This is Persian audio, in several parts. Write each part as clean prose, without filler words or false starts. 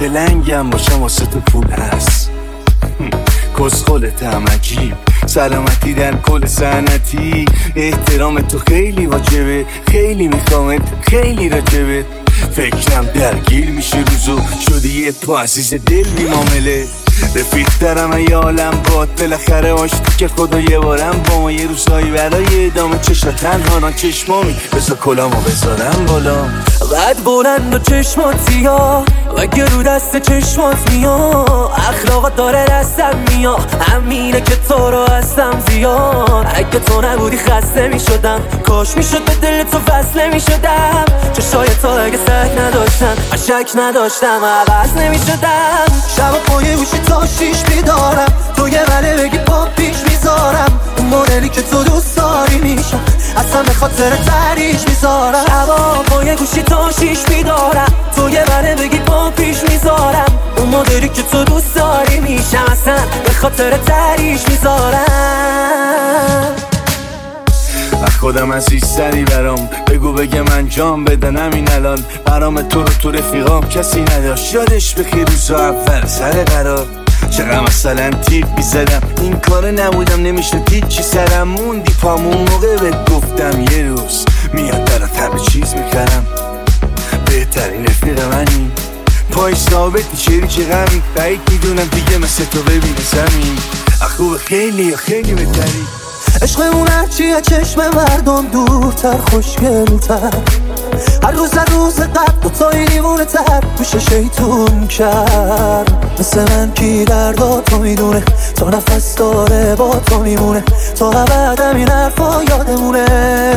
که لنگم باشم واسه تو پول هست. کسخلتم عجیب، سلامتی در کل صنعتی. احترام تو خیلی واجبه، خیلی میخوامت، خیلی راجبت. فکرم درگیر میشه روزو، شده یه تو عزیز دل بی معامله. رفیق دارم ای عالم باد، بالاخره آشتی که خدا یه بارم با ما یه روزایی برای ادامه. چشا تنها نان چشمامی، بذار کلامو بذارم بالا. قد بلند و چشمات سیاه و گرو دست چشمات میا. اخلاقات داره دستم میا، همینه که تو رو هستم زیاد. اگه تو نبودی خسته میشدم، کاش میشد به دل تو وصله میشدم. چشای تو اگه سک نداشتن، شک نداشتم عوض نمیشدم. شب پای گوشی تا 6 بیدارم، تو یه وله بگی پا پیش میذارم. اون مدلی که تو دوست داری میشم، اصلا به خاطر تریش میذارم. شبا پای گوشی تا 6 بیدارم، تو یه وله بگی پا پیش میذارم. اون مدلی که تو دوست داری میشم، اصلا به خاطر تریش میذارم. خودم عزیزتری برام، بگو بگه من جام بدنم این الان. برام تو رو تو رفیقام کسی نداشت، یادش بخیر روزا اول سر قرار. چقدر مثلا تیپ میزدم، این کار نبودم نمیشه چی سرم. موندی پامون موقع بهت گفتم یه روز میاد برات همه چیز میکردم. بهترین رفیق منی، پای ثابتی شریک غمی. بعید میدونم دیگه مثل تو ببینه زمین. خوب خیلی خیلی بهتری. عشقمون هرچیه چشم مردم دورتر خوشگلتر. هر روز قبل دوتایی دیوونه تر میشه شیطون کرد. مثل من کی دردا تو میدونه، تا نفس داره با تو میمونه. تا ابد این حرفا یادمونه،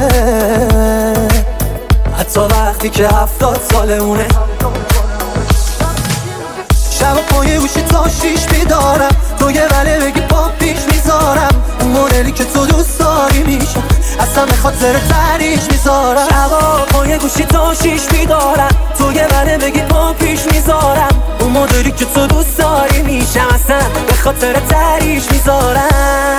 حتی وقتی که 70 سالمونه. شب پای گوشی تا 6 بیدارم، تو یه وله بگی پا پیش میذارم. اون مدلی که تو دوست داری میشم، اصلا به خاطر تریش میذارم. شبا پای گوشی تا 6 بیدارم، تو یه وله بگی پا پیش میذارم. اون مدلی که تو دوست داری میشم، اصلا به خاطر تریش میذارم.